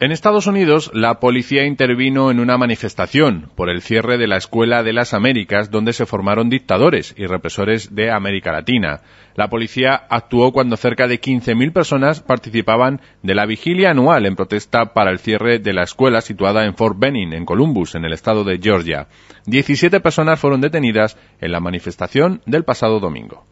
En Estados Unidos, la policía intervino en una manifestación por el cierre de la Escuela de las Américas, donde se formaron dictadores y represores de América Latina. La policía actuó cuando cerca de 15.000 personas participaban de la vigilia anual en protesta para el cierre de la escuela situada en Fort Benning, en Columbus, en el estado de Georgia. 17 personas fueron detenidas en la manifestación del pasado domingo.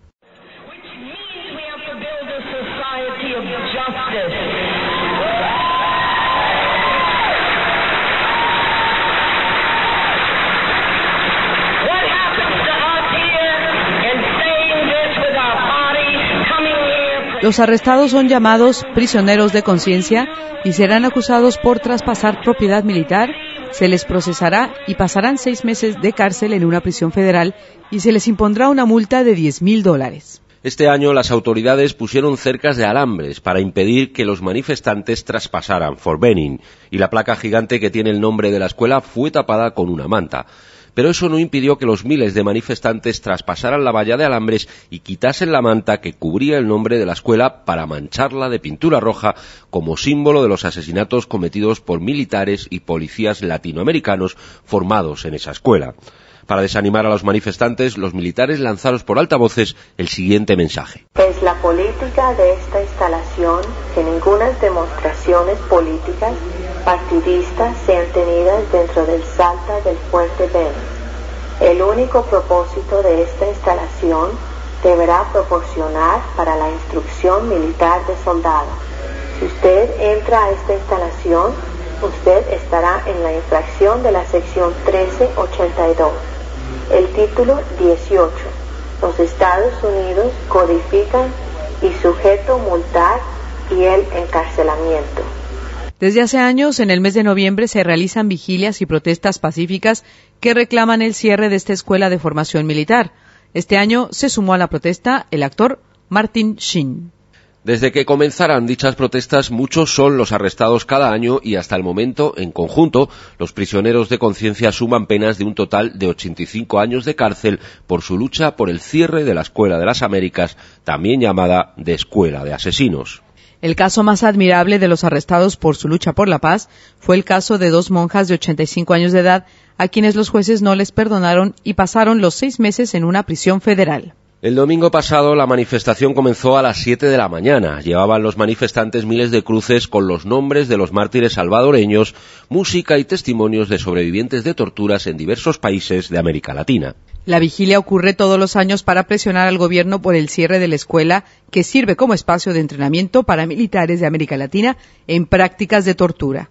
Los arrestados son llamados prisioneros de conciencia y serán acusados por traspasar propiedad militar, se les procesará y pasarán 6 meses de cárcel en una prisión federal y se les impondrá una multa de $10,000. Este año las autoridades pusieron cercas de alambres para impedir que los manifestantes traspasaran Fort Benning y la placa gigante que tiene el nombre de la escuela fue tapada con una manta. Pero eso no impidió que los miles de manifestantes traspasaran la valla de alambres y quitasen la manta que cubría el nombre de la escuela para mancharla de pintura roja como símbolo de los asesinatos cometidos por militares y policías latinoamericanos formados en esa escuela. Para desanimar a los manifestantes, los militares lanzaron por altavoces el siguiente mensaje. Es la política de esta instalación que ninguna demostraciones políticas partidistas sean tenidas dentro del Salta del Fuerte Benning. El único propósito de esta instalación deberá proporcionar para la instrucción militar de soldados. Si usted entra a esta instalación, usted estará en la infracción de la sección 1382. El título 18. Los Estados Unidos codifican y sujeto multar y el encarcelamiento. Desde hace años, en el mes de noviembre, se realizan vigilias y protestas pacíficas que reclaman el cierre de esta escuela de formación militar. Este año se sumó a la protesta el actor Martin Sheen. Desde que comenzaran dichas protestas, muchos son los arrestados cada año y hasta el momento, en conjunto, los prisioneros de conciencia suman penas de un total de 85 años de cárcel por su lucha por el cierre de la Escuela de las Américas, también llamada de Escuela de Asesinos. El caso más admirable de los arrestados por su lucha por la paz fue el caso de 2 monjas de 85 años de edad, a quienes los jueces no les perdonaron y pasaron los 6 meses en una prisión federal. El domingo pasado la manifestación comenzó a las 7 de la mañana. Llevaban los manifestantes miles de cruces con los nombres de los mártires salvadoreños, música y testimonios de sobrevivientes de torturas en diversos países de América Latina. La vigilia ocurre todos los años para presionar al gobierno por el cierre de la escuela, que sirve como espacio de entrenamiento para militares de América Latina en prácticas de tortura.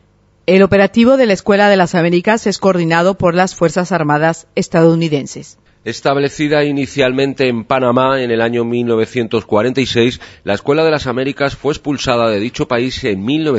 El operativo de la Escuela de las Américas es coordinado por las Fuerzas Armadas estadounidenses. Establecida inicialmente en Panamá en el año 1946, la Escuela de las Américas fue expulsada de dicho país en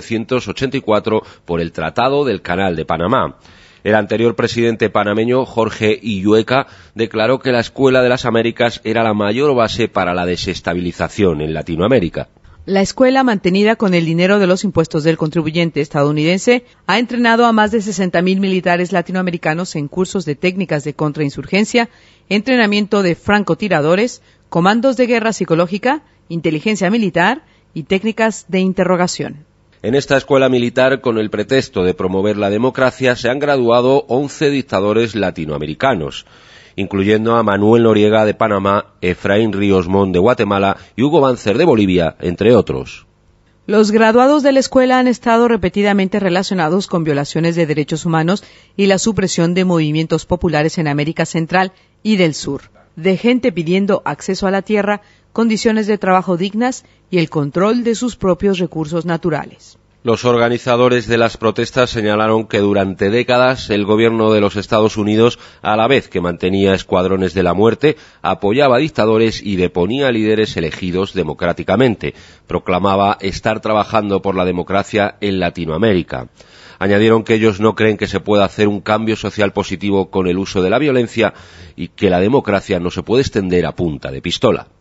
1984 por el Tratado del Canal de Panamá. El anterior presidente panameño, Jorge Illueca, declaró que la Escuela de las Américas era la mayor base para la desestabilización en Latinoamérica. La escuela, mantenida con el dinero de los impuestos del contribuyente estadounidense, ha entrenado a más de 60.000 militares latinoamericanos en cursos de técnicas de contrainsurgencia, entrenamiento de francotiradores, comandos de guerra psicológica, inteligencia militar y técnicas de interrogación. En esta escuela militar, con el pretexto de promover la democracia, se han graduado 11 dictadores latinoamericanos, incluyendo a Manuel Noriega de Panamá, Efraín Ríos Montt de Guatemala y Hugo Banzer de Bolivia, entre otros. Los graduados de la escuela han estado repetidamente relacionados con violaciones de derechos humanos y la supresión de movimientos populares en América Central y del Sur, de gente pidiendo acceso a la tierra, condiciones de trabajo dignas y el control de sus propios recursos naturales. Los organizadores de las protestas señalaron que durante décadas el gobierno de los Estados Unidos, a la vez que mantenía escuadrones de la muerte, apoyaba a dictadores y deponía a líderes elegidos democráticamente. Proclamaba estar trabajando por la democracia en Latinoamérica. Añadieron que ellos no creen que se pueda hacer un cambio social positivo con el uso de la violencia y que la democracia no se puede extender a punta de pistola.